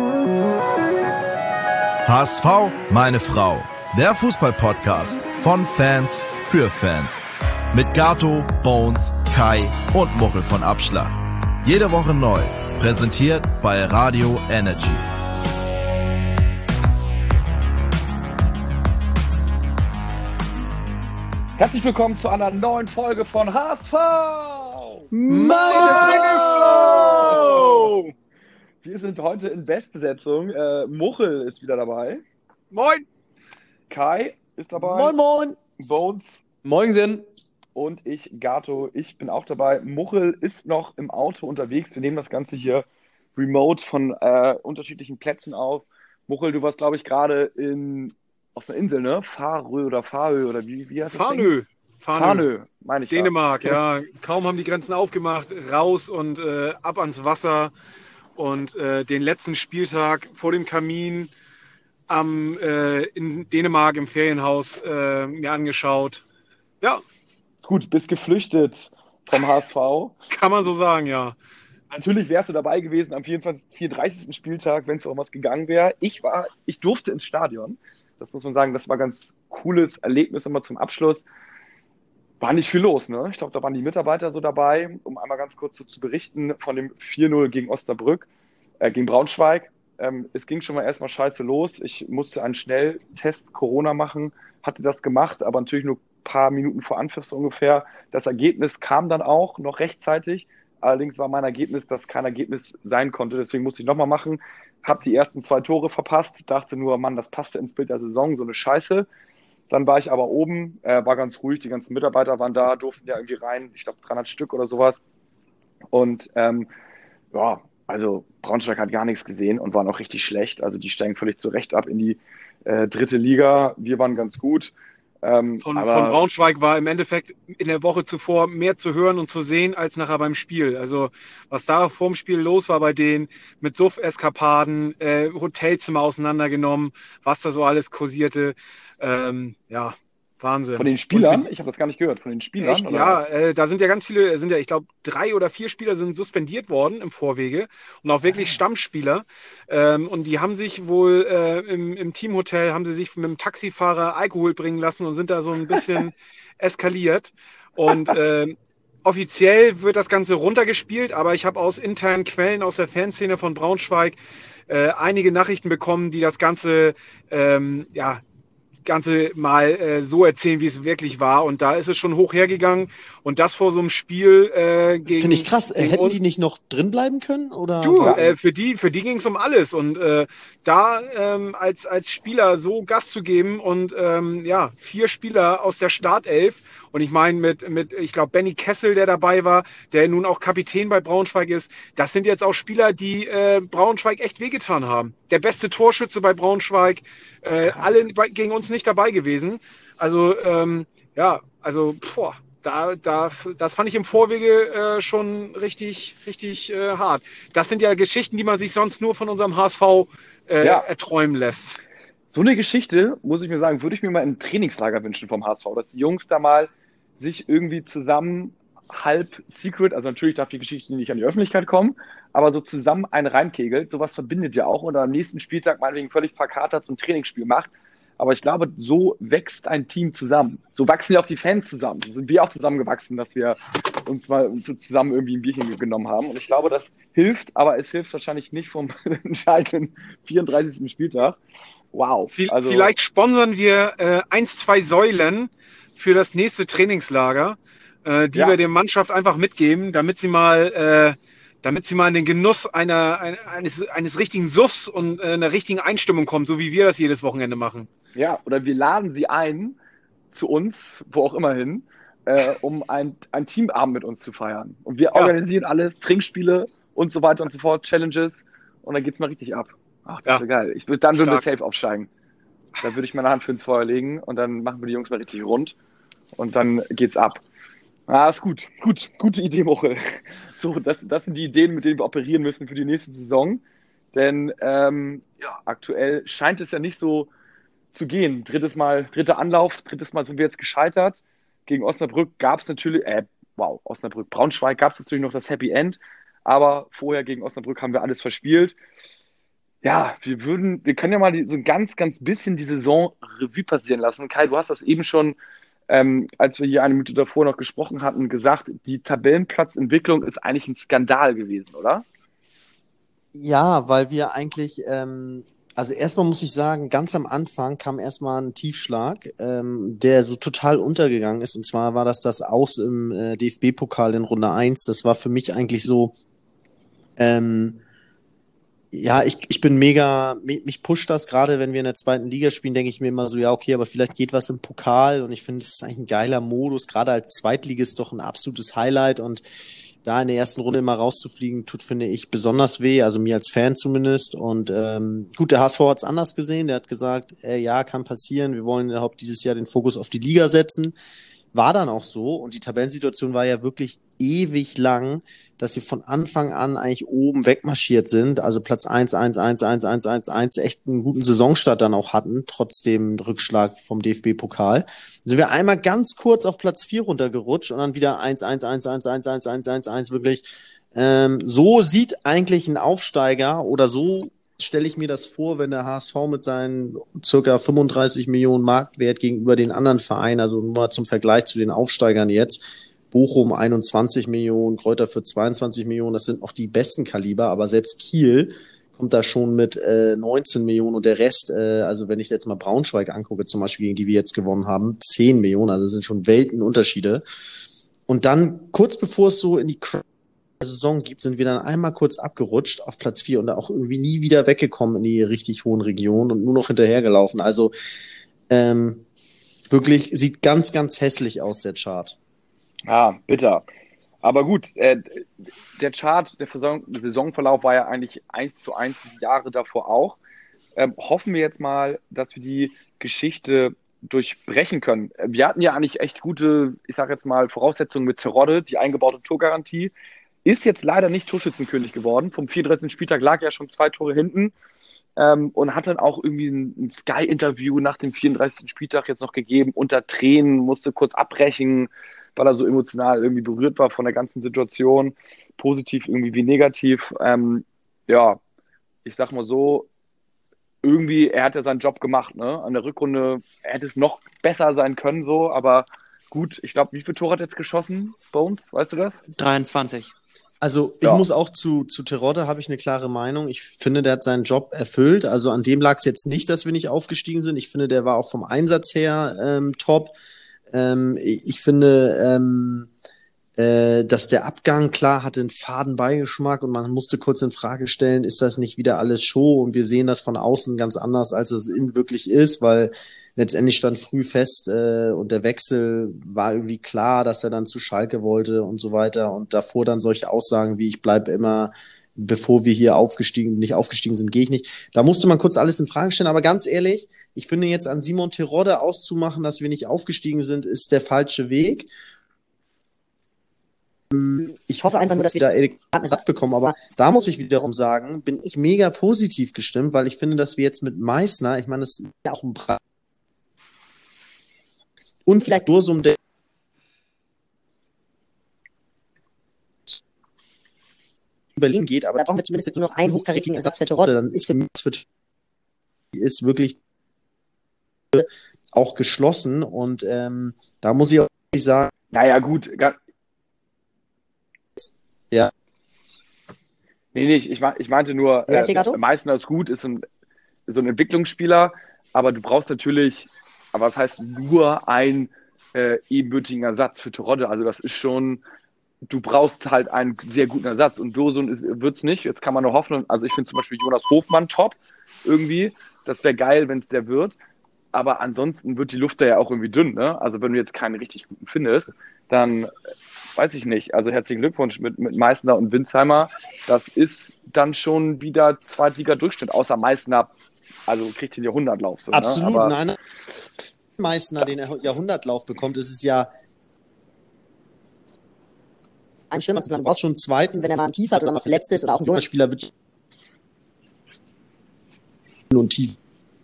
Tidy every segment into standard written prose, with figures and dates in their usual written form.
HSV, meine Frau. Der Fußball-Podcast von Fans für Fans. Mit Gato, Bones, Kai und Muchel von Abschlag. Jede Woche neu. Präsentiert bei Radio Energy. Herzlich willkommen zu einer neuen Folge von HSV! Meine Frau! Wir sind heute in Bestbesetzung. Muchel ist wieder dabei. Moin! Kai ist dabei. Moin, moin! Bones. Moinsen! Und ich, Gato. Ich bin auch dabei. Muchel ist noch im Auto unterwegs. Wir nehmen das Ganze hier remote von unterschiedlichen Plätzen auf. Muchel, du warst, glaube ich, gerade auf einer Insel, ne? Farö oder wie heißt das? Farnö, meine ich. Dänemark, ja. Kaum haben die Grenzen aufgemacht, raus und ab ans Wasser und den letzten Spieltag vor dem Kamin in Dänemark im Ferienhaus mir angeschaut. Ja. Gut, bist geflüchtet vom HSV. Kann man so sagen, ja. Natürlich wärst du dabei gewesen am 34. Spieltag, wenn es um was gegangen wäre. Ich durfte ins Stadion. Das muss man sagen, das war ein ganz cooles Erlebnis immer zum Abschluss. War nicht viel los, ne? Ich glaube, da waren die Mitarbeiter so dabei, um einmal ganz kurz so zu berichten von dem 4-0 gegen Osnabrück, gegen Braunschweig. Es ging schon mal erstmal scheiße los. Ich musste einen Schnelltest Corona machen, hatte das gemacht, aber natürlich nur ein paar Minuten vor Anpfiff so ungefähr. Das Ergebnis kam dann auch noch rechtzeitig. Allerdings war mein Ergebnis, dass kein Ergebnis sein konnte. Deswegen musste ich nochmal machen. Habe die ersten 2 Tore verpasst. Dachte nur, Mann, das passte ins Bild der Saison, so eine Scheiße. Dann war ich aber oben, war ganz ruhig. Die ganzen Mitarbeiter waren da, durften ja irgendwie rein. Ich glaube 300 Stück oder sowas. Und ja, also Braunschweig hat gar nichts gesehen und waren auch richtig schlecht. Also die steigen völlig zurecht ab in die 3. Liga. Wir waren ganz gut. Von Braunschweig war im Endeffekt in der Woche zuvor mehr zu hören und zu sehen als nachher beim Spiel. Also was da vor dem Spiel los war bei denen mit Suff-Eskapaden, Hotelzimmer auseinandergenommen, was da so alles kursierte. Ja, Wahnsinn. Von den Spielern? Ich habe das gar nicht gehört. Von den Spielern? Echt, oder? Ja, da sind ja ganz viele, ich glaube 3 oder 4 Spieler sind suspendiert worden im Vorwege und auch wirklich Stammspieler. Und die haben sich wohl im Teamhotel, haben sie sich mit dem Taxifahrer Alkohol bringen lassen und sind da so ein bisschen eskaliert. Und offiziell wird das Ganze runtergespielt, aber ich habe aus internen Quellen aus der Fanszene von Braunschweig einige Nachrichten bekommen, die das Ganze mal so erzählen, wie es wirklich war. Und da ist es schon hoch hergegangen. Und das vor so einem Spiel gegen... Finde ich krass. Hätten die nicht noch drin bleiben können? Oder? Für die ging es um alles. Und da als Spieler so Gas zu geben und 4 Spieler aus der Startelf, und ich meine ich glaube, Benny Kessel, der dabei war, der nun auch Kapitän bei Braunschweig ist, das sind jetzt auch Spieler, die Braunschweig echt wehgetan haben. Der beste Torschütze bei Braunschweig, alle gegen uns nicht dabei gewesen. Also, das fand ich im Vorwege schon richtig hart. Das sind ja Geschichten, die man sich sonst nur von unserem HSV erträumen lässt. So eine Geschichte, muss ich mir sagen, würde ich mir mal im Trainingslager wünschen vom HSV, dass die Jungs da mal sich irgendwie zusammen halb secret, also natürlich darf die Geschichte nicht an die Öffentlichkeit kommen, aber so zusammen einen reinkegelt, sowas verbindet ja auch, und am nächsten Spieltag meinetwegen völlig verkatert so ein Trainingsspiel macht. Aber ich glaube, so wächst ein Team zusammen. So wachsen ja auch die Fans zusammen. So sind wir auch zusammengewachsen, dass wir uns mal zusammen irgendwie ein Bierchen genommen haben. Und ich glaube, das hilft, aber es hilft wahrscheinlich nicht vom entscheidenden 34. Spieltag. Wow. Also, vielleicht sponsern wir 1-2 Säulen für das nächste Trainingslager, die wir der Mannschaft einfach mitgeben, damit sie mal in den Genuss eines richtigen Suffs und einer richtigen Einstimmung kommen, so wie wir das jedes Wochenende machen. Ja, oder wir laden sie ein, zu uns, wo auch immer hin, um ein Teamabend mit uns zu feiern. Und wir organisieren alles, Trinkspiele und so weiter und so fort, Challenges, und dann geht's mal richtig ab. Ach, das wäre geil. Dann würden wir safe aufsteigen. Da würde ich meine Hand für ins Feuer legen und dann machen wir die Jungs mal richtig rund und dann geht's ab. Ist gut. Gute Idee, Muchel. So, das sind die Ideen, mit denen wir operieren müssen für die nächste Saison. Denn aktuell scheint es ja nicht so zu gehen. Dritter Anlauf, drittes Mal sind wir jetzt gescheitert. Gegen Osnabrück gab es natürlich, Braunschweig gab es natürlich noch das Happy End, aber vorher gegen Osnabrück haben wir alles verspielt. Ja, wir können ja mal so ein ganz, ganz bisschen die Saison Revue passieren lassen. Kai, du hast das eben schon, als wir hier eine Minute davor noch gesprochen hatten, gesagt, die Tabellenplatzentwicklung ist eigentlich ein Skandal gewesen, oder? Ja, weil wir eigentlich, also erstmal muss ich sagen, ganz am Anfang kam erstmal ein Tiefschlag, der so total untergegangen ist. Und zwar war das Aus im DFB-Pokal in Runde 1. Das war für mich eigentlich so, ähm, ja, ich bin mega, mich pusht das gerade, wenn wir in der zweiten Liga spielen, denke ich mir immer so, ja, okay, aber vielleicht geht was im Pokal und ich finde, es ist eigentlich ein geiler Modus, gerade als Zweitligist doch ein absolutes Highlight und da in der ersten Runde immer rauszufliegen, tut, finde ich, besonders weh, also mir als Fan zumindest und gut, der HSV hat es anders gesehen, der hat gesagt, ja, kann passieren, wir wollen überhaupt dieses Jahr den Fokus auf die Liga setzen. War dann auch so und die Tabellensituation war ja wirklich ewig lang, dass sie von Anfang an eigentlich oben wegmarschiert sind, also Platz 1, 1, 1, 1, 1, 1, 1, echt einen guten Saisonstart dann auch hatten, trotz dem Rückschlag vom DFB-Pokal. Sind wir einmal ganz kurz auf Platz 4 runtergerutscht und dann wieder 1, 1, 1, 1, 1, 1, 1, 1, 1, wirklich. So sieht eigentlich ein Aufsteiger oder so stelle ich mir das vor, wenn der HSV mit seinen circa 35 Millionen Marktwert gegenüber den anderen Vereinen, also nur mal zum Vergleich zu den Aufsteigern jetzt, Bochum 21 Millionen, Greuther für 22 Millionen, das sind noch die besten Kaliber, aber selbst Kiel kommt da schon mit 19 Millionen und der Rest, also wenn ich jetzt mal Braunschweig angucke, zum Beispiel, gegen die wir jetzt gewonnen haben, 10 Millionen, also das sind schon Weltenunterschiede. Und dann, kurz bevor es so in die Saison gibt, sind wir dann einmal kurz abgerutscht auf Platz 4 und da auch irgendwie nie wieder weggekommen in die richtig hohen Regionen und nur noch hinterhergelaufen. Also wirklich sieht ganz, ganz hässlich aus, der Chart. Ja, bitter. Aber gut, der Chart, der Saisonverlauf war ja eigentlich 1:1 die Jahre davor auch. Hoffen wir jetzt mal, dass wir die Geschichte durchbrechen können. Wir hatten ja eigentlich echt gute, ich sage jetzt mal, Voraussetzungen mit Terodde, die eingebaute Torgarantie. Ist jetzt leider nicht Torschützenkönig geworden. Vom 34. Spieltag lag er schon 2 Tore hinten und hat dann auch irgendwie ein Sky-Interview nach dem 34. Spieltag jetzt noch gegeben, unter Tränen, musste kurz abbrechen, weil er so emotional irgendwie berührt war von der ganzen Situation, positiv irgendwie wie negativ. Ja, ich sag mal so, irgendwie, er hat ja seinen Job gemacht, ne? An der Rückrunde hätte es noch besser sein können, so, aber gut, ich glaube, wie viele Tore hat er jetzt geschossen, Bones? Weißt du das? 23. Also ich muss auch zu Terodde habe ich eine klare Meinung. Ich finde, der hat seinen Job erfüllt. Also an dem lag es jetzt nicht, dass wir nicht aufgestiegen sind. Ich finde, der war auch vom Einsatz her top. Ich finde, dass der Abgang, klar, hatte einen faden Beigeschmack und man musste kurz in Frage stellen, ist das nicht wieder alles Show? Und wir sehen das von außen ganz anders, als es innen wirklich ist, weil letztendlich stand früh fest und der Wechsel war irgendwie klar, dass er dann zu Schalke wollte und so weiter. Und davor dann solche Aussagen wie, ich bleibe immer, bevor wir hier nicht aufgestiegen sind, gehe ich nicht. Da musste man kurz alles in Frage stellen. Aber ganz ehrlich, ich finde jetzt an Simon Terodde auszumachen, dass wir nicht aufgestiegen sind, ist der falsche Weg. Ich hoffe einfach nur, dass wir da einen Ersatz bekommen, aber da muss ich wiederum sagen, bin ich mega positiv gestimmt, weil ich finde, dass wir jetzt mit Meißner, ich meine, das ist ja auch ein Preis, und vielleicht Dursum, der Berlin geht, aber da brauchen wir zumindest jetzt nur noch einen hochkarätigen Ersatz für Terodde, dann ist für mich ist wirklich auch geschlossen und da muss ich auch sagen, naja, gut. Ja. Nee, ich meinte nur, Meißner ist gut, ist so ein Entwicklungsspieler, aber du brauchst natürlich, aber was heißt nur einen ebenbürtigen Ersatz für Terodde? Also das ist schon, du brauchst halt einen sehr guten Ersatz und Dursun wird es nicht. Jetzt kann man nur hoffen, also ich finde zum Beispiel Jonas Hofmann top irgendwie, das wäre geil, wenn es der wird, aber ansonsten wird die Luft da ja auch irgendwie dünn, ne? Also wenn du jetzt keinen richtig guten findest, dann weiß ich nicht. Also herzlichen Glückwunsch mit Meißner und Winsheimer. Das ist dann schon wieder Zweitliga-Durchschnitt, außer Meißner, also kriegt den Jahrhundertlauf. So, absolut, ne? Aber nein. Meißner den Jahrhundertlauf bekommt, ist es ja ein Schirm, also man braucht schon einen zweiten, wenn er mal ein Tief hat oder mal verletzt ist oder auch ein junger Spieler wird und tief.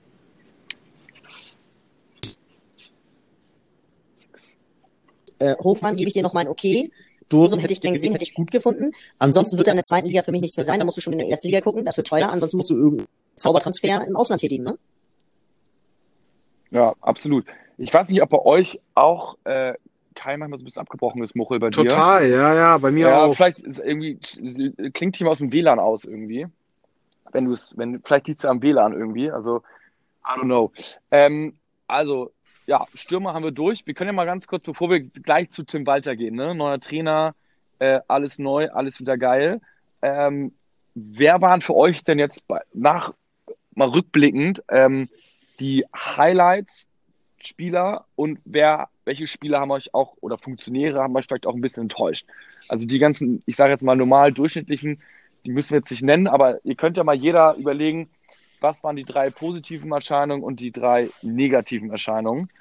Hofmann gebe ich dir noch mal ein Okay. Dursum hätte ich gern gesehen, hätte ich gut gefunden. Ansonsten wird er in der zweiten Liga für mich nichts mehr sein. Da musst du schon in der ersten Liga gucken. Das wird teuer. Ansonsten musst du irgendwie Zaubertransfer im Ausland tätigen, ne? Ja, absolut. Ich weiß nicht, ob bei euch auch Kai manchmal so ein bisschen abgebrochen ist, Muchel, bei dir. Total, ja, bei mir Ja, auch. vielleicht ist irgendwie, klingt hier aus dem WLAN aus irgendwie. Vielleicht liegt es ja am WLAN irgendwie, also I don't know. Also, ja, Stürmer haben wir durch. Wir können ja mal ganz kurz, bevor wir gleich zu Tim Walter gehen, ne? Neuer Trainer, alles neu, alles wieder geil. Wer waren für euch denn jetzt mal rückblickend die Highlights-Spieler und welche Spieler haben euch auch oder Funktionäre haben euch vielleicht auch ein bisschen enttäuscht? Also die ganzen, ich sage jetzt mal normal durchschnittlichen, die müssen wir jetzt nicht nennen, aber ihr könnt ja mal jeder überlegen, was waren die 3 positiven Erscheinungen und die 3 negativen Erscheinungen.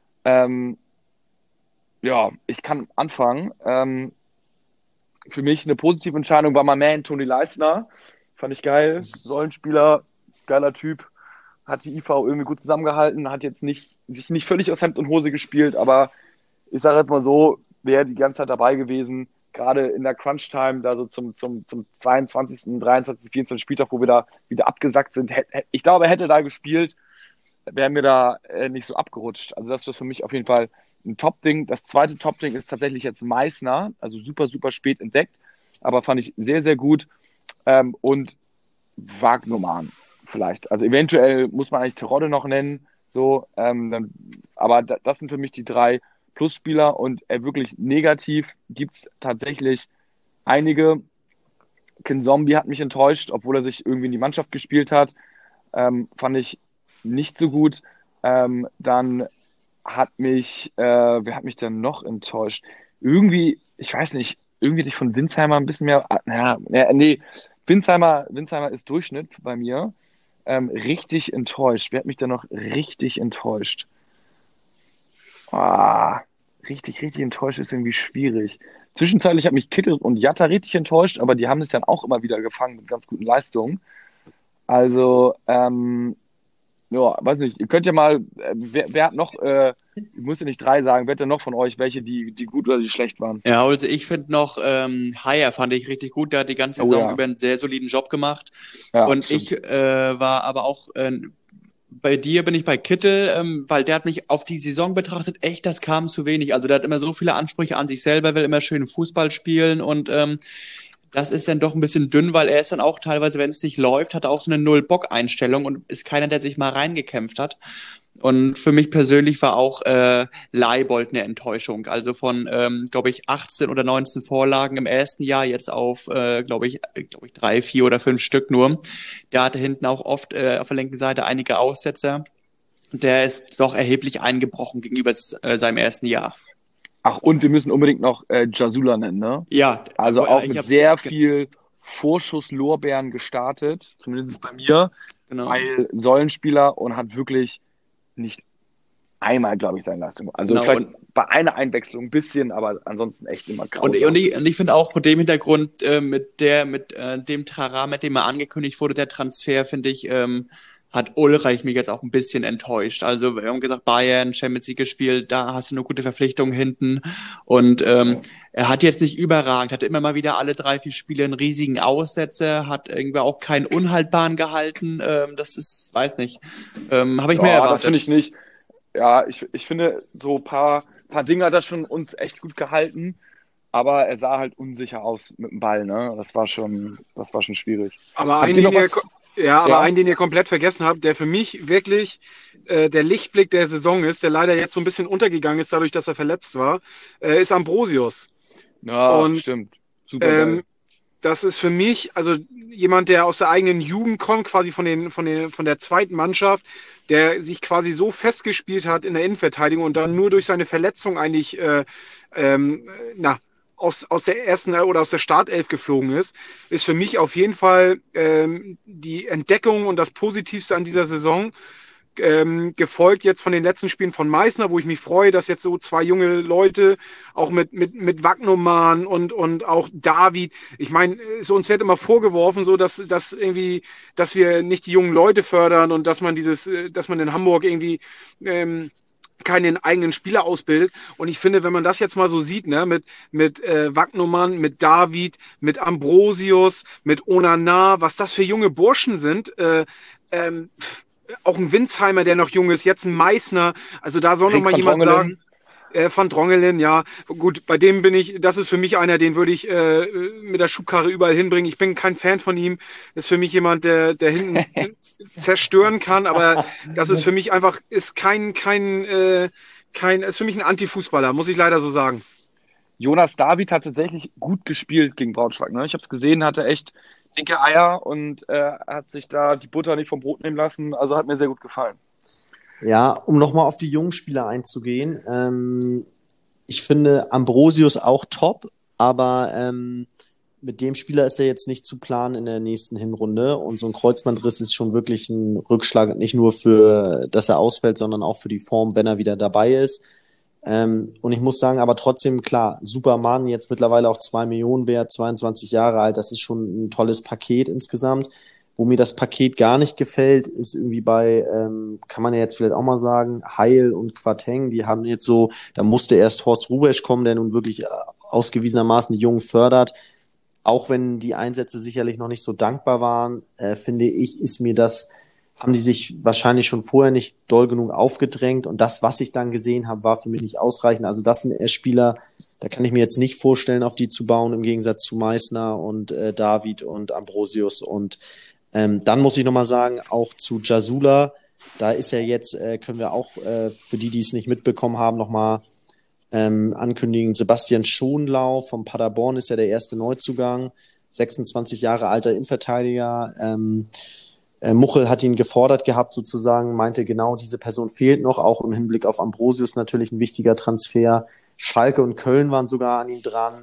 Ja, ich kann anfangen. Für mich eine positive Entscheidung war mein Man Toni Leistner. Fand ich geil. Rollenspieler, geiler Typ. Hat die IV irgendwie gut zusammengehalten, hat jetzt sich nicht völlig aus Hemd und Hose gespielt, aber ich sage jetzt mal so, wäre die ganze Zeit dabei gewesen, gerade in der Crunch-Time, da so zum 22., 23., 24. Spieltag, wo wir da wieder abgesackt sind. Ich glaube, er hätte da gespielt, wären wir da nicht so abgerutscht. Also das war für mich auf jeden Fall ein Top-Ding. Das zweite Top-Ding ist tatsächlich jetzt Meißner, also super, super spät entdeckt, aber fand ich sehr, sehr gut. Und Wagnumann vielleicht. Also eventuell muss man eigentlich Terodde noch nennen, so, aber das sind für mich die 3 Plusspieler und wirklich negativ gibt es tatsächlich einige. Kinzombie hat mich enttäuscht, obwohl er sich irgendwie in die Mannschaft gespielt hat. Fand ich nicht so gut. Dann wer hat mich denn noch enttäuscht? Irgendwie, ich weiß nicht, irgendwie hätte ich von Winsheimer ein bisschen mehr, nee, Winsheimer ist Durchschnitt bei mir. Richtig enttäuscht. Wer hat mich denn noch richtig enttäuscht? Richtig enttäuscht ist irgendwie schwierig. Zwischenzeitlich hat mich Kittel und Jatta richtig enttäuscht, aber die haben es dann auch immer wieder gefangen mit ganz guten Leistungen. Also, ja, weiß nicht, ihr könnt ja mal, wer hat noch, ich muss ja nicht 3 sagen, wer hat denn noch von euch welche, die gut oder die schlecht waren? Ja, also ich finde noch, Haier fand ich richtig gut, der hat die ganze Saison über einen sehr soliden Job gemacht. Ja, und stimmt. ich war aber auch, bei dir bin ich bei Kittel, weil der hat mich auf die Saison betrachtet, echt, das kam zu wenig. Also der hat immer so viele Ansprüche an sich selber, will immer schön Fußball spielen und das ist dann doch ein bisschen dünn, weil er ist dann auch teilweise, wenn es nicht läuft, hat er auch so eine Null-Bock-Einstellung und ist keiner, der sich mal reingekämpft hat. Und für mich persönlich war auch Leibold eine Enttäuschung. Also von, glaube ich, 18 oder 19 Vorlagen im ersten Jahr jetzt auf, glaube ich, 3, 4 oder 5 Stück nur. Der hatte hinten auch oft auf der linken Seite einige Aussetzer. Der ist doch erheblich eingebrochen gegenüber seinem ersten Jahr. Ach, und wir müssen unbedingt noch Jasula nennen, ne? Ja. Also auch mit sehr viel Vorschusslorbeeren gestartet, zumindest bei mir, Genau. weil Säulenspieler und hat wirklich nicht einmal, glaube ich, seine Leistung. Also Genau, vielleicht bei einer Einwechslung ein bisschen, aber ansonsten echt immer grausam. Und ich finde auch vor dem Hintergrund mit dem Trara, mit dem er angekündigt wurde, der Transfer, finde ich, hat Ulreich mich jetzt auch ein bisschen enttäuscht. Also wir haben gesagt, Bayern, Champions League gespielt, da hast du eine gute Verpflichtung hinten. Und er hat jetzt nicht überragend, hatte immer mal wieder alle 3, 4 Spiele einen riesigen Aussetzer, hat irgendwie auch keinen unhaltbaren gehalten. Das ist, weiß nicht, habe ich mehr erwartet. Das finde ich nicht. Ja, ich finde, so ein paar Dinge hat er schon uns echt gut gehalten, aber er sah halt unsicher aus mit dem Ball, ne? Das war schon schwierig. Aber einen, den ihr komplett vergessen habt, der für mich wirklich der Lichtblick der Saison ist, der leider jetzt so ein bisschen untergegangen ist, dadurch, dass er verletzt war, ist Ambrosius. Ja, und, stimmt. Super geil. Das ist für mich, also jemand, der aus der eigenen Jugend kommt, quasi von der zweiten Mannschaft, der sich quasi so festgespielt hat in der Innenverteidigung und dann nur durch seine Verletzung eigentlich aus der ersten oder aus der Startelf geflogen ist für mich auf jeden Fall die Entdeckung und das Positivste an dieser Saison. Gefolgt jetzt von den letzten Spielen von Meißner, wo ich mich freue, dass jetzt so 2 junge Leute, auch mit Wagnumann und auch David, ich meine, so uns wird immer vorgeworfen, so dass wir nicht die jungen Leute fördern und dass man in Hamburg irgendwie keinen eigenen Spieler ausbildet. Und ich finde, wenn man das jetzt mal so sieht, ne, mit Wagnumann, mit David, mit Ambrosius, mit Onana, was das für junge Burschen sind, auch ein Winsheimer, der noch jung ist, jetzt ein Meißner, also da soll noch mal jemand sagen, Van Drongelen, ja, gut, bei dem das ist für mich einer, den würde ich mit der Schubkarre überall hinbringen. Ich bin kein Fan von ihm, ist für mich jemand, der hinten zerstören kann, aber das ist für mich einfach, ist ist für mich ein Anti-Fußballer, muss ich leider so sagen. Jonas David hat tatsächlich gut gespielt gegen Braunschweig. Ne? Ich habe es gesehen, hatte echt dicke Eier und hat sich da die Butter nicht vom Brot nehmen lassen. Also hat mir sehr gut gefallen. Ja, um nochmal auf die jungen Spieler einzugehen. Ich finde Ambrosius auch top, aber mit dem Spieler ist er jetzt nicht zu planen in der nächsten Hinrunde. Und so ein Kreuzbandriss ist schon wirklich ein Rückschlag, nicht nur für, dass er ausfällt, sondern auch für die Form, wenn er wieder dabei ist. Und ich muss sagen, aber trotzdem, klar, Superman, jetzt mittlerweile auch 2 Millionen wert, 22 Jahre alt, das ist schon ein tolles Paket insgesamt. Wo mir das Paket gar nicht gefällt, ist irgendwie bei, kann man ja jetzt vielleicht auch mal sagen, Heil und Quateng, die haben jetzt so, da musste erst Horst Rubesch kommen, der nun wirklich ausgewiesenermaßen die Jungen fördert. Auch wenn die Einsätze sicherlich noch nicht so dankbar waren, finde ich, haben die sich wahrscheinlich schon vorher nicht doll genug aufgedrängt und das, was ich dann gesehen habe, war für mich nicht ausreichend. Also das sind eher Spieler, da kann ich mir jetzt nicht vorstellen, auf die zu bauen, im Gegensatz zu Meißner und David und Ambrosius. Und dann muss ich nochmal sagen, auch zu Jasula, da ist ja jetzt, können wir auch für die es nicht mitbekommen haben, nochmal ankündigen, Sebastian Schonlau vom Paderborn ist ja der erste Neuzugang, 26 Jahre alter Innenverteidiger. Muchel hat ihn gefordert gehabt sozusagen, meinte genau, diese Person fehlt noch, auch im Hinblick auf Ambrosius natürlich ein wichtiger Transfer. Schalke und Köln waren sogar an ihm dran.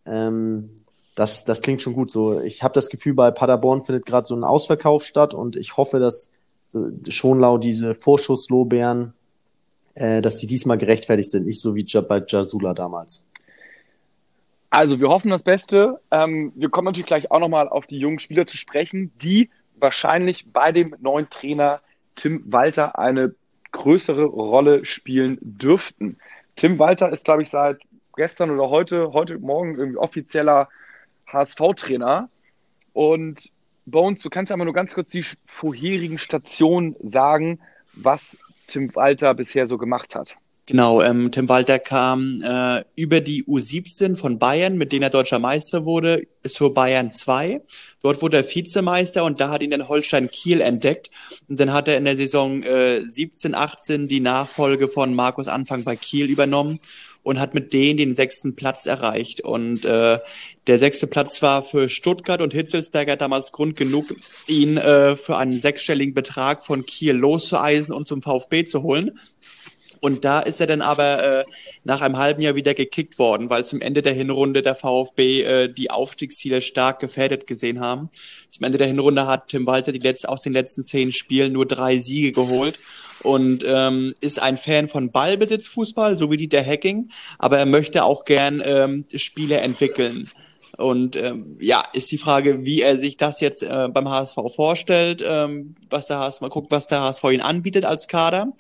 Das klingt schon gut so. Ich habe das Gefühl, bei Paderborn findet gerade so ein Ausverkauf statt und ich hoffe, dass Schonlau diese Vorschusslorbeeren, dass die diesmal gerechtfertigt sind, nicht so wie bei Jasula damals. Also wir hoffen das Beste. Wir kommen natürlich gleich auch nochmal auf die jungen Spieler zu sprechen, die wahrscheinlich bei dem neuen Trainer Tim Walter eine größere Rolle spielen dürften. Tim Walter ist, glaube ich, seit gestern oder heute Morgen irgendwie offizieller HSV-Trainer. Und Bones, du kannst aber nur ganz kurz die vorherigen Stationen sagen, was Tim Walter bisher so gemacht hat. Genau, Tim Walter kam über die U17 von Bayern, mit denen er deutscher Meister wurde, zur Bayern 2. Dort wurde er Vizemeister und da hat ihn dann Holstein Kiel entdeckt. Und dann hat er in der Saison 17, 18 die Nachfolge von Markus Anfang bei Kiel übernommen und hat mit denen den 6. Platz erreicht. Und der 6. Platz war für Stuttgart und Hitzelsberger damals Grund genug, ihn für einen 6-stelligen Betrag von Kiel loszueisen und zum VfB zu holen. Und da ist er dann aber nach einem halben Jahr wieder gekickt worden, weil zum Ende der Hinrunde der VfB die Aufstiegsziele stark gefährdet gesehen haben. Zum Ende der Hinrunde hat Tim Walter aus den letzten 10 Spielen nur 3 Siege geholt und ist ein Fan von Ballbesitzfußball, so wie Dieter Hecking, aber er möchte auch gern Spiele entwickeln. Und ist die Frage, wie er sich das jetzt beim HSV vorstellt, was der HSV ihn anbietet als Kader.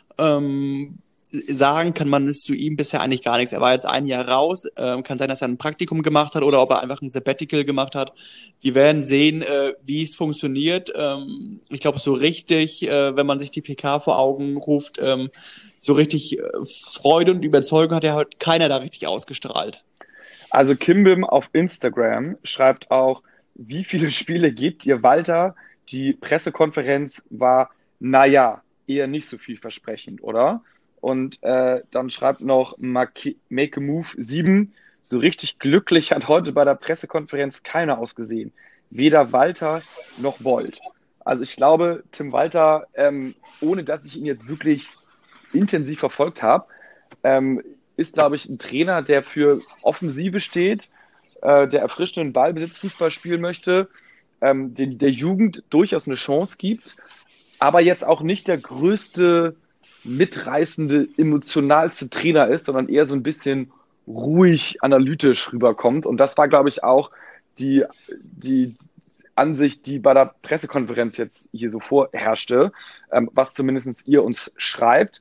Sagen kann man es zu ihm bisher eigentlich gar nichts. Er war jetzt ein Jahr raus, kann sein, dass er ein Praktikum gemacht hat oder ob er einfach ein Sabbatical gemacht hat. Wir werden sehen, wie es funktioniert. Ich glaube, so richtig, wenn man sich die PK vor Augen ruft, so richtig Freude und Überzeugung hat heute keiner da richtig ausgestrahlt. Also Kimbim auf Instagram schreibt auch, wie viele Spiele gebt ihr Walter? Die Pressekonferenz war, naja, eher nicht so vielversprechend, oder? Und dann schreibt noch Make a Move 7, so richtig glücklich hat heute bei der Pressekonferenz keiner ausgesehen. Weder Walter noch Bold. Also ich glaube, Tim Walter, ohne dass ich ihn jetzt wirklich intensiv verfolgt habe, ist, glaube ich, ein Trainer, der für Offensive steht, der erfrischenden Ballbesitzfußball spielen möchte, der Jugend durchaus eine Chance gibt, aber jetzt auch nicht der größte, mitreißende, emotionalste Trainer ist, sondern eher so ein bisschen ruhig, analytisch rüberkommt. Und das war, glaube ich, auch die Ansicht, die bei der Pressekonferenz jetzt hier so vorherrschte, was zumindest ihr uns schreibt.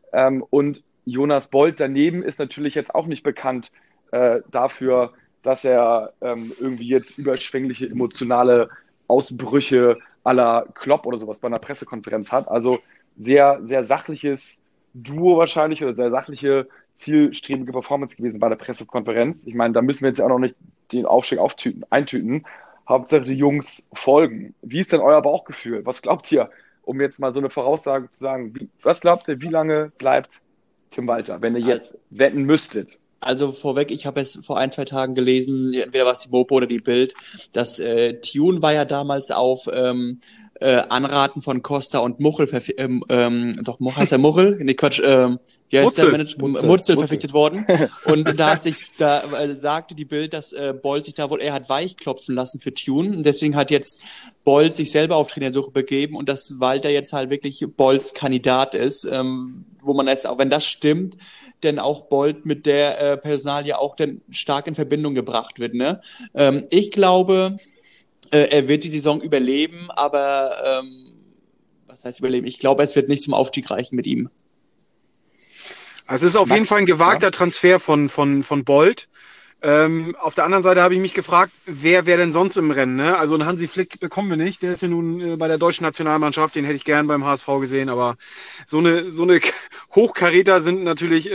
Und Jonas Bold daneben ist natürlich jetzt auch nicht bekannt dafür, dass er irgendwie jetzt überschwängliche emotionale Ausbrüche à la Klopp oder sowas bei einer Pressekonferenz hat. Also sehr, sehr sachliches Duo wahrscheinlich oder sehr sachliche, zielstrebige Performance gewesen bei der Pressekonferenz. Ich meine, da müssen wir jetzt ja auch noch nicht den Aufstieg eintüten. Hauptsache die Jungs folgen. Wie ist denn euer Bauchgefühl? Was glaubt ihr, um jetzt mal so eine Voraussage zu sagen, was glaubt ihr, wie lange bleibt Tim Walter, wenn ihr jetzt wetten müsstet? Also vorweg, ich habe es vor 1, 2 Tagen gelesen, entweder war es die Mopo oder die Bild, dass Tune war ja damals auf Anraten von Costa und Muchel, heißt er Muchel? Nee, Quatsch, wie heißt der Manager? Mutzel verpflichtet worden. Und da sagte die Bild, dass Bold sich da wohl, er hat weich klopfen lassen für Tune. Und deswegen hat jetzt Bold sich selber auf Trainersuche begeben und dass Walter jetzt halt wirklich Bolds Kandidat ist, wo man jetzt, auch wenn das stimmt, denn auch Bold mit der Personalie auch dann stark in Verbindung gebracht wird. Ne? Ich glaube, er wird die Saison überleben, aber was heißt überleben? Ich glaube, es wird nicht zum Aufstieg reichen mit ihm. Also es ist auf jeden Fall ein gewagter Transfer von Bold. Auf der anderen Seite habe ich mich gefragt, wer wäre denn sonst im Rennen? Ne? Also einen Hansi Flick bekommen wir nicht. Der ist ja nun bei der deutschen Nationalmannschaft. Den hätte ich gern beim HSV gesehen. Aber so eine Hochkaräter sind natürlich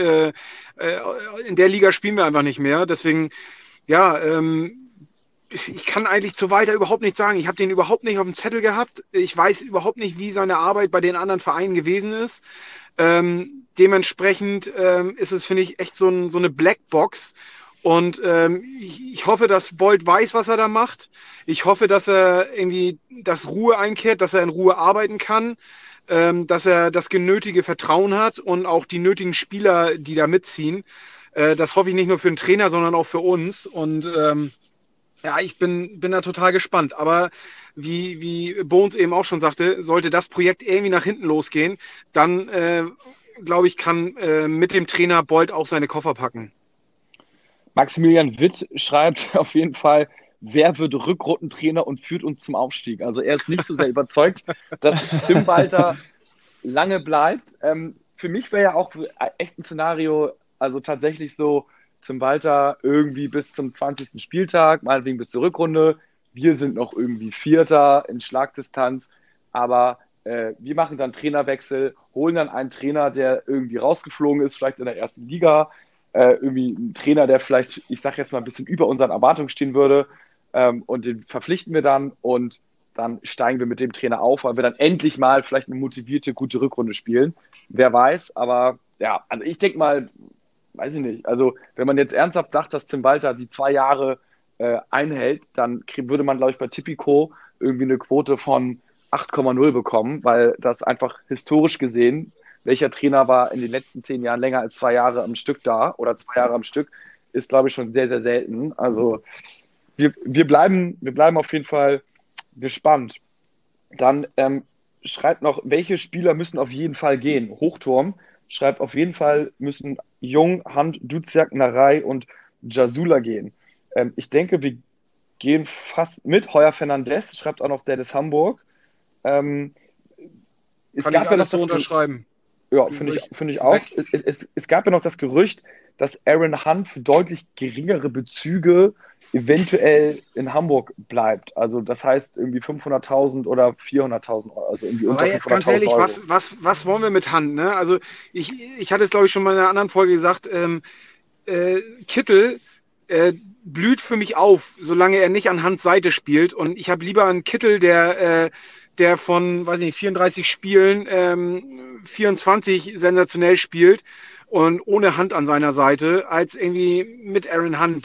in der Liga spielen wir einfach nicht mehr. Deswegen, ja, ich kann eigentlich zu Walter überhaupt nichts sagen. Ich habe den überhaupt nicht auf dem Zettel gehabt. Ich weiß überhaupt nicht, wie seine Arbeit bei den anderen Vereinen gewesen ist. Dementsprechend ist es, finde ich, echt so eine Blackbox. Und ich hoffe, dass Bold weiß, was er da macht. Ich hoffe, dass er irgendwie das Ruhe einkehrt, dass er in Ruhe arbeiten kann, dass er das genötige Vertrauen hat und auch die nötigen Spieler, die da mitziehen. Das hoffe ich nicht nur für den Trainer, sondern auch für uns. Und ja, ich bin da total gespannt. Aber wie Bones eben auch schon sagte, sollte das Projekt irgendwie nach hinten losgehen, dann glaube ich, kann mit dem Trainer Bold auch seine Koffer packen. Maximilian Witt schreibt auf jeden Fall, wer wird Rückrundentrainer und führt uns zum Aufstieg? Also er ist nicht so sehr überzeugt, dass Tim Walter lange bleibt. Für mich wäre ja auch echt ein Szenario, also tatsächlich so Tim Walter irgendwie bis zum 20. Spieltag, meinetwegen bis zur Rückrunde. Wir sind noch irgendwie Vierter in Schlagdistanz, aber wir machen dann Trainerwechsel, holen dann einen Trainer, der irgendwie rausgeflogen ist, vielleicht in der ersten Liga, irgendwie ein Trainer, der vielleicht, ich sage jetzt mal, ein bisschen über unseren Erwartungen stehen würde, und den verpflichten wir dann und dann steigen wir mit dem Trainer auf, weil wir dann endlich mal vielleicht eine motivierte, gute Rückrunde spielen. Wer weiß, aber ja, also ich denke mal, weiß ich nicht, also wenn man jetzt ernsthaft sagt, dass Tim Walter die 2 Jahre einhält, dann würde man, glaube ich, bei Tipico irgendwie eine Quote von 8,0 bekommen, weil das einfach historisch gesehen, welcher Trainer war in den letzten 10 Jahren länger als 2 Jahre am Stück da oder 2 Jahre am Stück, ist, glaube ich, schon sehr, sehr selten. Also wir bleiben auf jeden Fall gespannt. Dann schreibt noch, welche Spieler müssen auf jeden Fall gehen? Hochturm schreibt, auf jeden Fall müssen Jung, Hand, Duziak, Narei und Jasula gehen. Ich denke, wir gehen fast mit. Heuer Fernandes schreibt auch noch der des Hamburg. Es Kann ich gab ja noch alles so das unterschreiben. Ja, finde ich auch. Es gab ja noch das Gerücht, dass Aaron Hunt für deutlich geringere Bezüge eventuell in Hamburg bleibt. Also das heißt irgendwie 500.000 oder 400.000 Euro. Also irgendwie unter Aber jetzt ganz 500.000 ehrlich, Euro. was wollen wir mit Hand? Ne? Also ich hatte es, glaube ich, schon mal in einer anderen Folge gesagt, Kittel blüht für mich auf, solange er nicht an Hands Seite spielt. Und ich habe lieber einen Kittel, der von, weiß ich nicht, 34 Spielen 24 sensationell spielt und ohne Hand an seiner Seite, als irgendwie mit Aaron Hunt,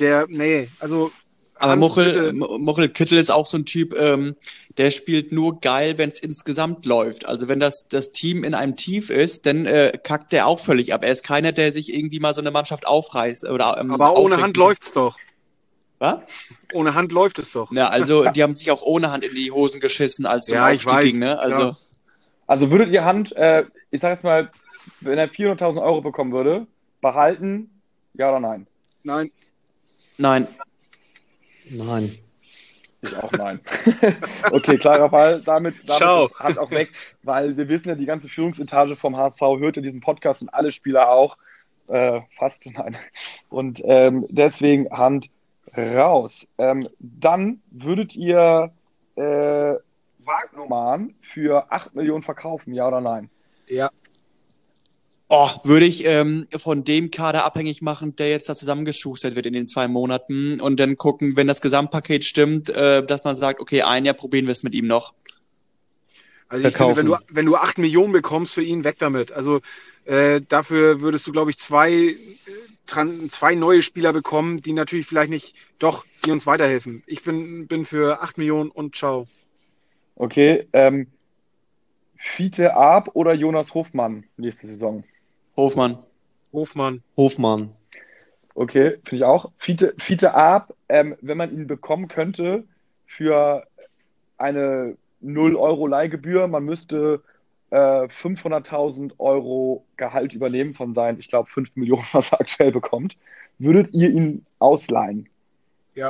Aber Hunt, Muchel Kittel ist auch so ein Typ, der spielt nur geil, wenn es insgesamt läuft. Also wenn das Team in einem Tief ist, dann kackt der auch völlig ab. Er ist keiner, der sich irgendwie mal so eine Mannschaft aufreißt. Oder, aber ohne Hand läuft's doch. Was? Ohne Hand läuft es doch. Ja, also die haben sich auch ohne Hand in die Hosen geschissen, als es um Aufstieg ging. Ne? Also würdet ihr Hand, ich sag jetzt mal, wenn er 400.000 Euro bekommen würde, behalten, ja oder nein? Nein. Nein. Nein. Ich auch nein. Okay, klarer Fall. Damit Ciao. ist Hand auch weg, weil wir wissen ja, die ganze Führungsetage vom HSV hört ja diesen Podcast und alle Spieler auch. Fast, nein. Und deswegen Hand raus. Dann würdet ihr Wagnumann für 8 Millionen verkaufen, ja oder nein? Ja. Oh, würde ich von dem Kader abhängig machen, der jetzt da zusammengeschustert wird in den 2 Monaten und dann gucken, wenn das Gesamtpaket stimmt, dass man sagt, okay, ein Jahr probieren wir es mit ihm noch. Also ich finde, wenn du 8 Millionen bekommst für ihn, weg damit. Also dafür würdest du, glaube ich, zwei neue Spieler bekommen, die natürlich vielleicht nicht, die uns weiterhelfen. Ich bin für 8 Millionen und ciao. Okay, Fiete Arp oder Jonas Hofmann nächste Saison? Hofmann. Okay, finde ich auch. Fiete Arp, wenn man ihn bekommen könnte für eine 0 Euro Leihgebühr, man müsste 500.000 Euro Gehalt übernehmen von seinen, ich glaube, 5 Millionen, was er aktuell bekommt. Würdet ihr ihn ausleihen? Ja.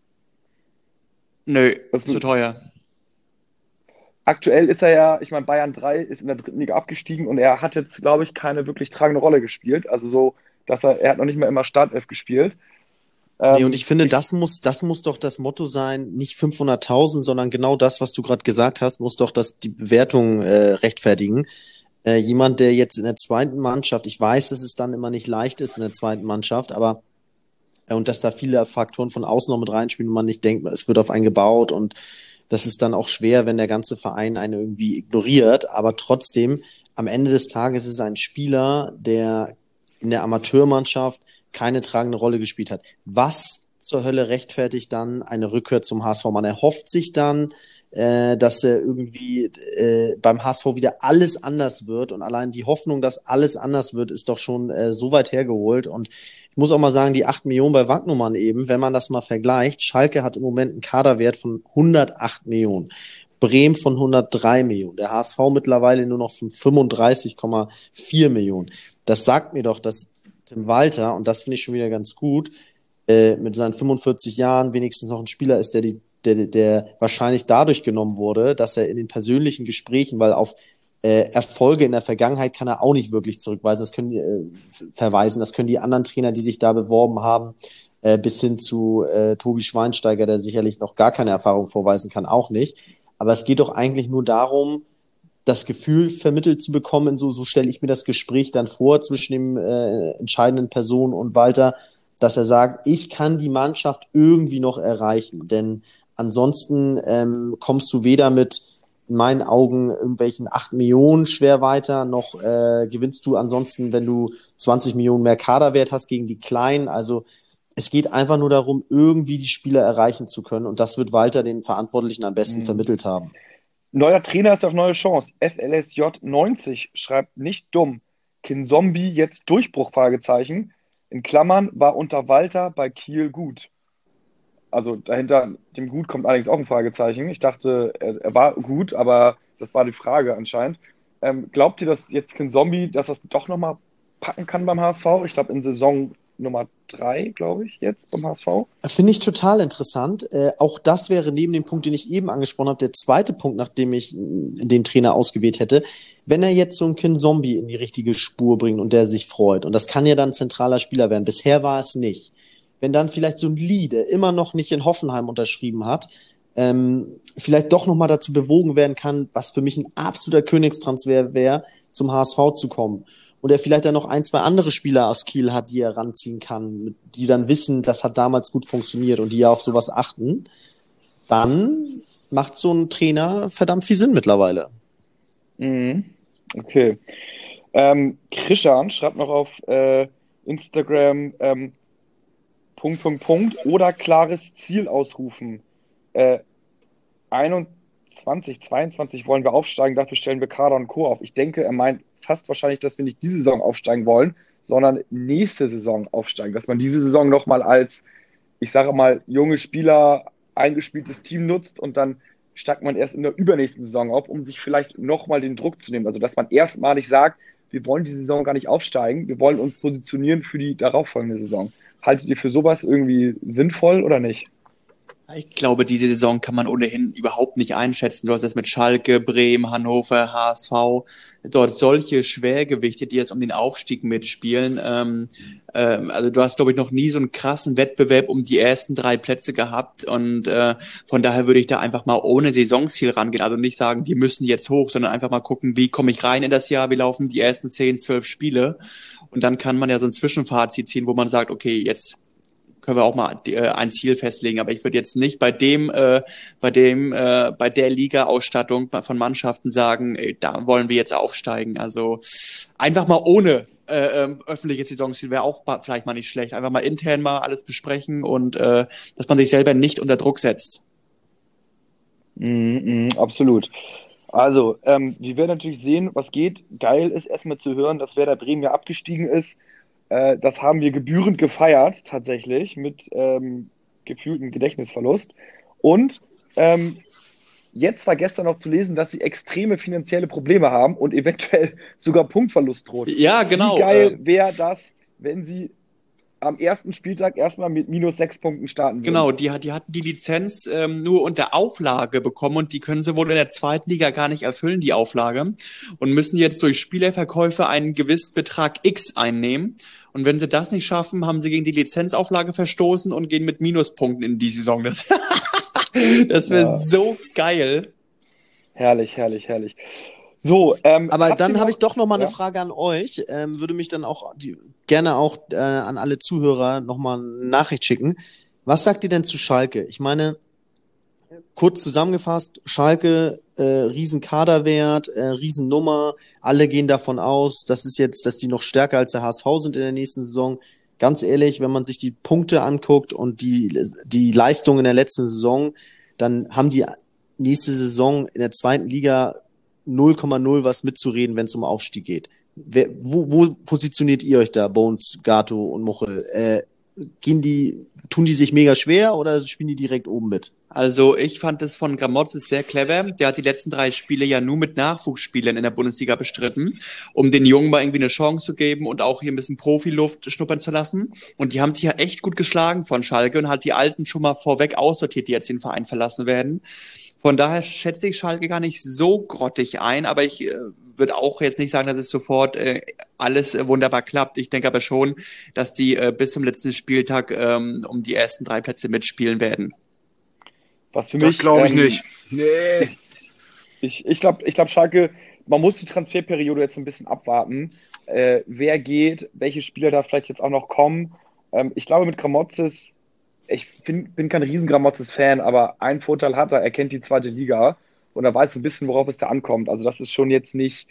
Nö, ist zu teuer. Aktuell ist er ja, ich meine, Bayern 3 ist in der 3. Liga abgestiegen und er hat jetzt, glaube ich, keine wirklich tragende Rolle gespielt. Also so, dass er hat noch nicht mehr immer Startelf gespielt. Nee, und ich finde, das muss doch das Motto sein, nicht 500.000, sondern genau das, was du gerade gesagt hast, muss doch die Bewertung rechtfertigen. Jemand, der jetzt in der zweiten Mannschaft, ich weiß, dass es dann immer nicht leicht ist in der zweiten Mannschaft, aber und dass da viele Faktoren von außen noch mit reinspielen und man nicht denkt, es wird auf einen gebaut und das ist dann auch schwer, wenn der ganze Verein einen irgendwie ignoriert, aber trotzdem, am Ende des Tages ist es ein Spieler, der in der Amateurmannschaft keine tragende Rolle gespielt hat. Was zur Hölle rechtfertigt dann eine Rückkehr zum HSV? Man erhofft sich dann, dass irgendwie beim HSV wieder alles anders wird und allein die Hoffnung, dass alles anders wird, ist doch schon so weit hergeholt und ich muss auch mal sagen, die 8 Millionen bei Wagnumann eben, wenn man das mal vergleicht, Schalke hat im Moment einen Kaderwert von 108 Millionen. Bremen von 103 Millionen, der HSV mittlerweile nur noch von 35,4 Millionen. Das sagt mir doch, dass Tim Walter, und das finde ich schon wieder ganz gut, mit seinen 45 Jahren wenigstens noch ein Spieler ist, der wahrscheinlich dadurch genommen wurde, dass er in den persönlichen Gesprächen, weil auf Erfolge in der Vergangenheit kann er auch nicht wirklich zurückweisen, verweisen. Das können die anderen Trainer, die sich da beworben haben, bis hin zu Tobi Schweinsteiger, der sicherlich noch gar keine Erfahrung vorweisen kann, auch nicht. Aber es geht doch eigentlich nur darum, das Gefühl vermittelt zu bekommen, so stelle ich mir das Gespräch dann vor zwischen dem entscheidenden Person und Walter, dass er sagt, ich kann die Mannschaft irgendwie noch erreichen, denn ansonsten kommst du weder mit in meinen Augen irgendwelchen 8 Millionen schwer weiter, noch gewinnst du ansonsten, wenn du 20 Millionen mehr Kaderwert hast gegen die Kleinen, also es geht einfach nur darum, irgendwie die Spieler erreichen zu können und das wird Walter den Verantwortlichen am besten vermittelt haben. Neuer Trainer ist auf neue Chance. FLSJ 90 schreibt nicht dumm. Kinzombie jetzt Durchbruch, Fragezeichen. In Klammern war unter Walter bei Kiel gut. Also dahinter dem Gut kommt allerdings auch ein Fragezeichen. Ich dachte, er war gut, aber das war die Frage anscheinend. Glaubt ihr, dass jetzt Kinzombie, dass das doch nochmal packen kann beim HSV? Ich glaube in Saison Nummer 3, glaube ich, jetzt beim HSV. Finde ich total interessant. Auch das wäre neben dem Punkt, den ich eben angesprochen habe, der zweite Punkt, nachdem ich den Trainer ausgewählt hätte. Wenn er jetzt so einen Kinzombie in die richtige Spur bringt und der sich freut, und das kann ja dann zentraler Spieler werden, bisher war es nicht. Wenn dann vielleicht so ein Lee, der immer noch nicht in Hoffenheim unterschrieben hat, vielleicht doch nochmal dazu bewogen werden kann, was für mich ein absoluter Königstransfer wäre, zum HSV zu kommen. Und er vielleicht dann noch 1, 2 andere Spieler aus Kiel hat, die er ranziehen kann, die dann wissen, das hat damals gut funktioniert und die ja auf sowas achten, dann macht so ein Trainer verdammt viel Sinn mittlerweile. Okay. Krishan schreibt noch auf Instagram oder klares Ziel ausrufen. 21, 22 wollen wir aufsteigen, dafür stellen wir Kader und Co. auf. Ich denke, er meint fast wahrscheinlich, dass wir nicht diese Saison aufsteigen wollen, sondern nächste Saison aufsteigen. Dass man diese Saison nochmal als, ich sage mal, junge Spieler eingespieltes Team nutzt und dann steigt man erst in der übernächsten Saison auf, um sich vielleicht nochmal den Druck zu nehmen. Also dass man erstmalig sagt, wir wollen die Saison gar nicht aufsteigen, wir wollen uns positionieren für die darauffolgende Saison. Haltet ihr für sowas irgendwie sinnvoll oder nicht? Ich glaube, diese Saison kann man ohnehin überhaupt nicht einschätzen. Du hast das mit Schalke, Bremen, Hannover, HSV, dort solche Schwergewichte, die jetzt um den Aufstieg mitspielen. Also du hast, glaube ich, noch nie so einen krassen Wettbewerb um die ersten 3 Plätze gehabt und von daher würde ich da einfach mal ohne Saisonziel rangehen. Also nicht sagen, wir müssen jetzt hoch, sondern einfach mal gucken, wie komme ich rein in das Jahr, wie laufen die ersten 10, 12 Spiele und dann kann man ja so ein Zwischenfazit ziehen, wo man sagt, okay, jetzt können wir auch mal ein Ziel festlegen, aber ich würde jetzt nicht bei der Liga-Ausstattung von Mannschaften sagen, ey, da wollen wir jetzt aufsteigen. Also einfach mal ohne öffentliches Saisonziel wäre auch vielleicht mal nicht schlecht. Einfach mal intern mal alles besprechen und dass man sich selber nicht unter Druck setzt. Absolut. Also, wir werden natürlich sehen, was geht. Geil ist erstmal zu hören, dass Werder Bremen ja abgestiegen ist. Das haben wir gebührend gefeiert, tatsächlich, mit gefühltem Gedächtnisverlust. Und jetzt war gestern noch zu lesen, dass sie extreme finanzielle Probleme haben und eventuell sogar Punktverlust droht. Ja, genau. Wie geil wäre das, wenn sie am ersten Spieltag erstmal mit -6 Punkten starten würden? Genau, die hatten die Lizenz nur unter Auflage bekommen und die können sie wohl in der zweiten Liga gar nicht erfüllen, die Auflage, und müssen jetzt durch Spielerverkäufe einen gewissen Betrag X einnehmen. Und wenn sie das nicht schaffen, haben sie gegen die Lizenzauflage verstoßen und gehen mit Minuspunkten in die Saison. Das wäre so geil. Herrlich, herrlich, herrlich. So, aber dann habe ich doch noch mal ja? eine Frage an euch. Würde mich dann auch gerne auch an alle Zuhörer noch mal eine Nachricht schicken. Was sagt ihr denn zu Schalke? Ich meine, kurz zusammengefasst, Schalke, Riesenkaderwert, Riesennummer. Alle gehen davon aus, dass die noch stärker als der HSV sind in der nächsten Saison. Ganz ehrlich, wenn man sich die Punkte anguckt und die Leistung in der letzten Saison, dann haben die nächste Saison in der zweiten Liga 0,0 was mitzureden, wenn es um Aufstieg geht. Wo positioniert ihr euch da, Bones, Gato und Muchel? Tun die sich mega schwer oder spielen die direkt oben mit? Also ich fand es von Gramotzes sehr clever. Der hat die letzten 3 Spiele ja nur mit Nachwuchsspielern in der Bundesliga bestritten, um den Jungen mal irgendwie eine Chance zu geben und auch hier ein bisschen Profiluft schnuppern zu lassen. Und die haben sich ja echt gut geschlagen von Schalke und hat die Alten schon mal vorweg aussortiert, die jetzt den Verein verlassen werden. Von daher schätze ich Schalke gar nicht so grottig ein, aber ich würde auch jetzt nicht sagen, dass es sofort alles wunderbar klappt. Ich denke aber schon, dass die bis zum letzten Spieltag um die ersten 3 Plätze mitspielen werden. Was für mich, das glaube ich nicht. Nee. Ich glaube, Schalke, man muss die Transferperiode jetzt ein bisschen abwarten. Wer geht, welche Spieler da vielleicht jetzt auch noch kommen. Ich glaube, mit Gramotzes, ich bin kein riesen Gramotzes-Fan, aber einen Vorteil hat er kennt die zweite Liga und er weiß so ein bisschen, worauf es da ankommt. Also das ist schon jetzt nicht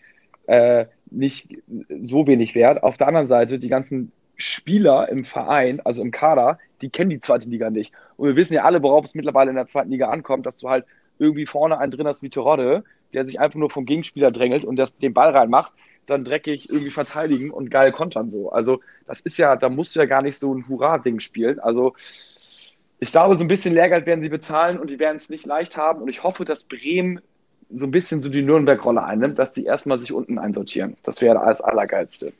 so wenig wert. Auf der anderen Seite, die ganzen Spieler im Verein, also im Kader, die kennen die zweite Liga nicht. Und wir wissen ja alle, worauf es mittlerweile in der zweiten Liga ankommt, dass du halt irgendwie vorne einen drin hast wie Terodde, der sich einfach nur vom Gegenspieler drängelt und den Ball reinmacht, dann dreckig irgendwie verteidigen und geil kontern so. Also das ist ja, da musst du ja gar nicht so ein Hurra-Ding spielen. Also ich glaube, so ein bisschen Lehrgeld werden sie bezahlen und die werden es nicht leicht haben. Und ich hoffe, dass Bremen so ein bisschen so die Nürnberg-Rolle einnimmt, dass die erstmal sich unten einsortieren. Das wäre das Allergeilste.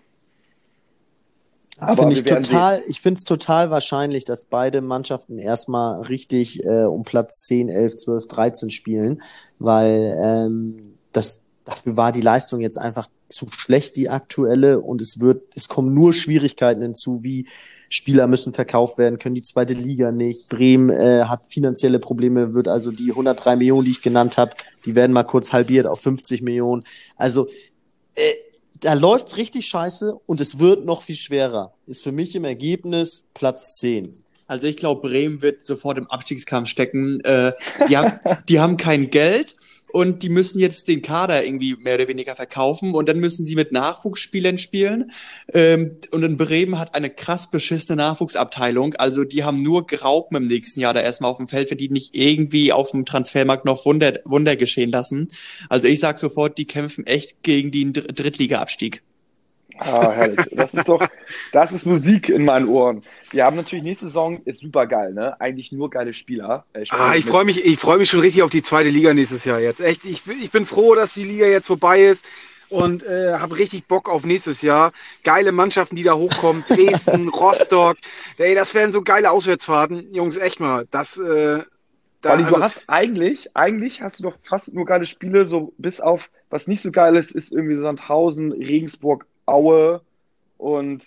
Ich finde es total wahrscheinlich, dass beide Mannschaften erstmal richtig um Platz 10, 11, 12, 13 spielen, weil dafür war die Leistung jetzt einfach zu schlecht, die aktuelle, und es kommen nur Schwierigkeiten hinzu, wie Spieler müssen verkauft werden, können die zweite Liga nicht. Bremen hat finanzielle Probleme, wird also die 103 Millionen, die ich genannt habe, die werden mal kurz halbiert auf 50 Millionen. Also da läuft's richtig scheiße und es wird noch viel schwerer. Ist für mich im Ergebnis Platz 10. Also ich glaube, Bremen wird sofort im Abstiegskampf stecken. Die haben kein Geld und die müssen jetzt den Kader irgendwie mehr oder weniger verkaufen und dann müssen sie mit Nachwuchsspielern spielen. Und in Bremen hat eine krass beschissene Nachwuchsabteilung. Also die haben nur Graupen im nächsten Jahr da erstmal auf dem Feld, wenn die nicht irgendwie auf dem Transfermarkt noch Wunder geschehen lassen. Also ich sag sofort, die kämpfen echt gegen den Drittliga-Abstieg. Ah, herrlich. Das ist Musik in meinen Ohren. Wir haben natürlich nächste Saison, ist super geil, ne? Eigentlich nur geile Spieler. Ich freue mich schon richtig auf die zweite Liga nächstes Jahr jetzt. Echt, ich bin froh, dass die Liga jetzt vorbei ist und habe richtig Bock auf nächstes Jahr. Geile Mannschaften, die da hochkommen. Dresden, Rostock. Ey, das wären so geile Auswärtsfahrten. Jungs, echt mal. Vor allem, du hast eigentlich hast du doch fast nur geile Spiele, so bis auf, was nicht so geil ist irgendwie Sandhausen, Regensburg, Aue und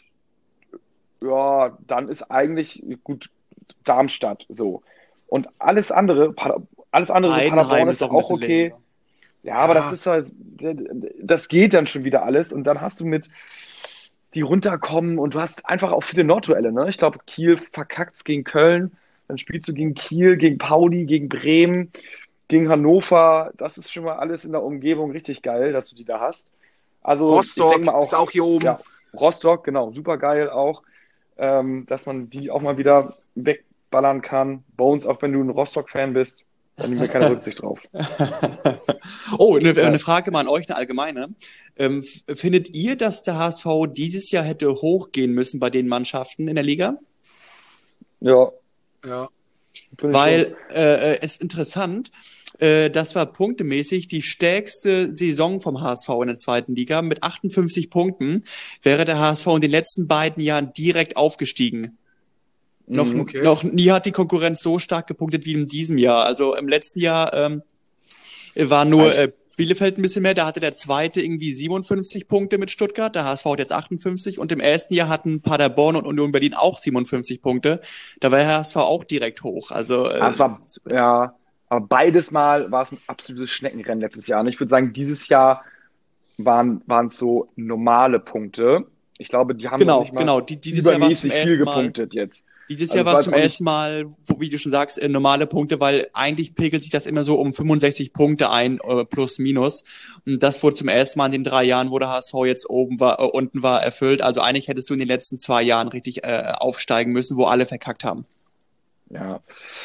ja, dann ist eigentlich gut Darmstadt so. Und alles andere, so Paderborn ist doch ein auch bisschen okay. lame. Ja, aber das ist halt, das geht dann schon wieder alles. Und dann hast du mit die runterkommen und du hast einfach auch viele Nordduelle, ne? Ich glaube, Kiel verkackt's gegen Köln, dann spielst du gegen Kiel, gegen Pauli, gegen Bremen, gegen Hannover. Das ist schon mal alles in der Umgebung richtig geil, dass du die da hast. Also ich Rostock denke mal auch, ist auch hier oben. ja, Rostock, genau, super geil auch, dass man die auch mal wieder wegballern kann. Bones, auch wenn du ein Rostock-Fan bist, da nehmen wir keine Rücksicht drauf. Oh, eine Frage mal an euch, eine allgemeine. Findet ihr, dass der HSV dieses Jahr hätte hochgehen müssen bei den Mannschaften in der Liga? Ja, Ja. Weil es ist interessant, das war punktemäßig die stärkste Saison vom HSV in der zweiten Liga. Mit 58 Punkten wäre der HSV in den letzten beiden Jahren direkt aufgestiegen. Okay. Noch nie hat die Konkurrenz so stark gepunktet wie in diesem Jahr. Also im letzten Jahr war nur Bielefeld ein bisschen mehr. Da hatte der zweite irgendwie 57 Punkte mit Stuttgart. Der HSV hat jetzt 58. Und im ersten Jahr hatten Paderborn und Union Berlin auch 57 Punkte. Da war der HSV auch direkt hoch. Also ja, aber beides Mal war es ein absolutes Schneckenrennen letztes Jahr. Und ich würde sagen, dieses Jahr waren es so normale Punkte. Ich glaube, die haben noch nicht mal Dieses Jahr war es zum übermäßig viel ersten Mal. gepunktet jetzt. Dieses Also Jahr es war war es zum jetzt auch ersten Mal, wie du schon sagst, normale Punkte, weil eigentlich pegelt sich das immer so um 65 Punkte ein, plus minus. Und das wurde zum ersten Mal in den 3 Jahren, wo der HSV jetzt unten war, erfüllt. Also eigentlich hättest du in den letzten 2 Jahren richtig aufsteigen müssen, wo alle verkackt haben. Ja.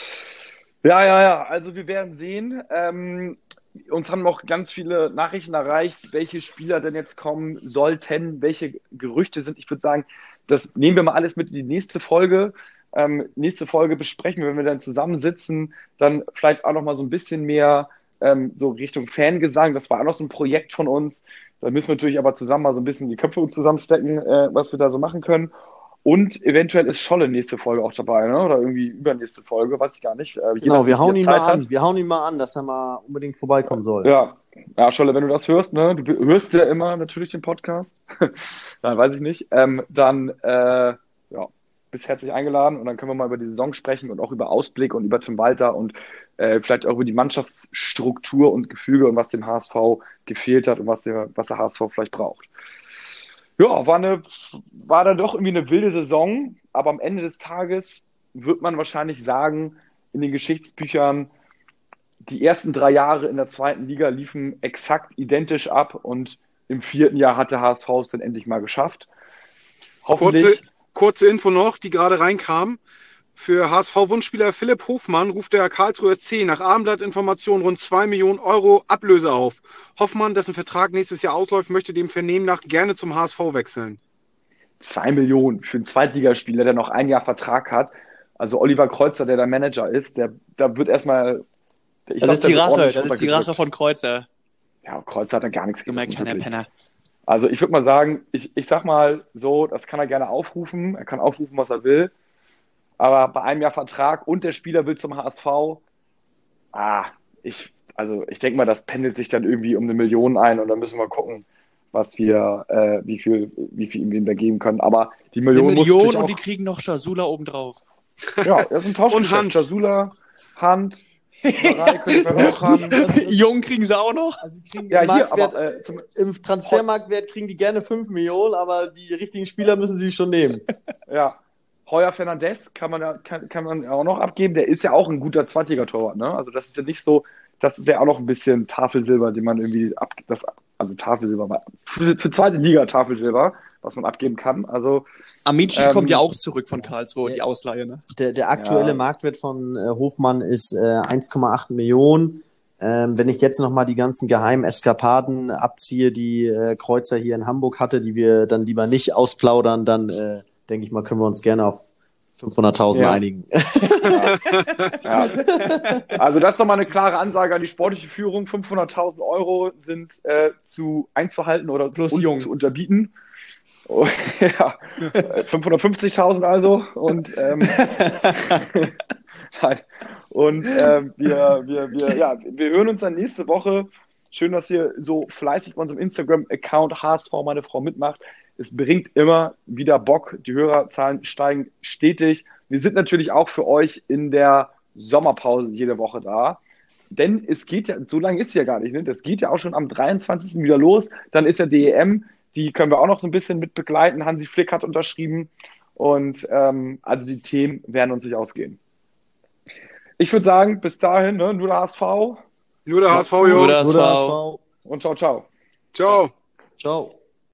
Ja. Also wir werden sehen. Uns haben noch ganz viele Nachrichten erreicht, welche Spieler denn jetzt kommen sollten, welche Gerüchte sind. Ich würde sagen, das nehmen wir mal alles mit in die nächste Folge. Nächste Folge besprechen wir, wenn wir dann zusammensitzen, dann vielleicht auch noch mal so ein bisschen mehr so Richtung Fangesang. Das war auch noch so ein Projekt von uns. Da müssen wir natürlich aber zusammen mal so ein bisschen die Köpfe zusammenstecken, was wir da so machen können. Und eventuell ist Scholle nächste Folge auch dabei, ne? Oder irgendwie übernächste Folge, weiß ich gar nicht. Genau, wir hauen ihn mal an. Wir hauen ihn mal an, dass er mal unbedingt vorbeikommen soll. Ja, Scholle, wenn du das hörst, ne? Du hörst ja immer natürlich den Podcast. Nein, weiß ich nicht. Bist herzlich eingeladen und dann können wir mal über die Saison sprechen und auch über Ausblick und über Tim Walter und vielleicht auch über die Mannschaftsstruktur und Gefüge und was dem HSV gefehlt hat und was der HSV vielleicht braucht. Ja, war dann doch irgendwie eine wilde Saison, aber am Ende des Tages wird man wahrscheinlich sagen, in den Geschichtsbüchern, die ersten 3 Jahre in der zweiten Liga liefen exakt identisch ab und im 4. Jahr hat der HSV es dann endlich mal geschafft. Hoffentlich. Kurze Info noch, die gerade reinkam. Für HSV-Wunschspieler Philipp Hofmann ruft der Karlsruher SC nach Abendblatt-Informationen rund 2 Millionen Euro Ablöse auf. Hoffmann, dessen Vertrag nächstes Jahr ausläuft, möchte dem Vernehmen nach gerne zum HSV wechseln. 2 Millionen für einen Zweitligaspieler, der noch 1 Jahr Vertrag hat. Also Oliver Kreuzer, der Manager ist, da wird erstmal... Das ist die Rache von Kreuzer. Ja, Kreuzer hat da gar nichts gemacht. Kleiner Penner. Also ich würde mal sagen, ich sag mal so, das kann er gerne aufrufen. Er kann aufrufen, was er will. Aber bei 1 Jahr Vertrag und der Spieler will zum HSV, ich denke mal, das pendelt sich dann irgendwie um 1 Million ein und dann müssen wir gucken, wie viel wir ihm da geben können. Aber die Million 1 Million und die kriegen noch Jasula obendrauf. Ja, das ist ein Tauschgeschäft. Und Jasula, Hand, auch haben. Jungen kriegen sie auch noch. Also im Transfermarktwert kriegen die gerne 5 Millionen, aber die richtigen Spieler müssen sie schon nehmen. Ja. Heuer Fernandes kann man auch noch abgeben. Der ist ja auch ein guter Zweitligatorwart, ne? Also das ist ja nicht so, das wäre auch noch ein bisschen Tafelsilber, den man irgendwie Tafelsilber für zweite Liga Tafelsilber, was man abgeben kann. Also Amici kommt ja auch zurück von Karlsruhe, die Ausleihe, ne? Der aktuelle Marktwert von Hofmann ist 1,8 Millionen. Wenn ich jetzt nochmal die ganzen geheimen Eskapaden abziehe, die Kreuzer hier in Hamburg hatte, die wir dann lieber nicht ausplaudern, dann denke ich mal, können wir uns gerne auf 500.000 einigen. Ja. Also das ist doch mal eine klare Ansage an die sportliche Führung. 500.000 Euro sind einzuhalten oder zu unterbieten. Oh, ja, 550.000 also. Und Nein. Und wir hören uns dann nächste Woche. Schön, dass ihr so fleißig bei unserem Instagram-Account HSV meine Frau mitmacht. Es bringt immer wieder Bock. Die Hörerzahlen steigen stetig. Wir sind natürlich auch für euch in der Sommerpause jede Woche da. Denn es geht ja, so lange ist es ja gar nicht, ne? Das geht ja auch schon am 23. wieder los. Dann ist ja die EM, die können wir auch noch so ein bisschen mit begleiten. Hansi Flick hat unterschrieben. Und also die Themen werden uns nicht ausgehen. Ich würde sagen, bis dahin, ne? Nur der HSV. Nur der HSV, Nur Jungs. der HSV. Und ciao, ciao. Ciao. Ciao.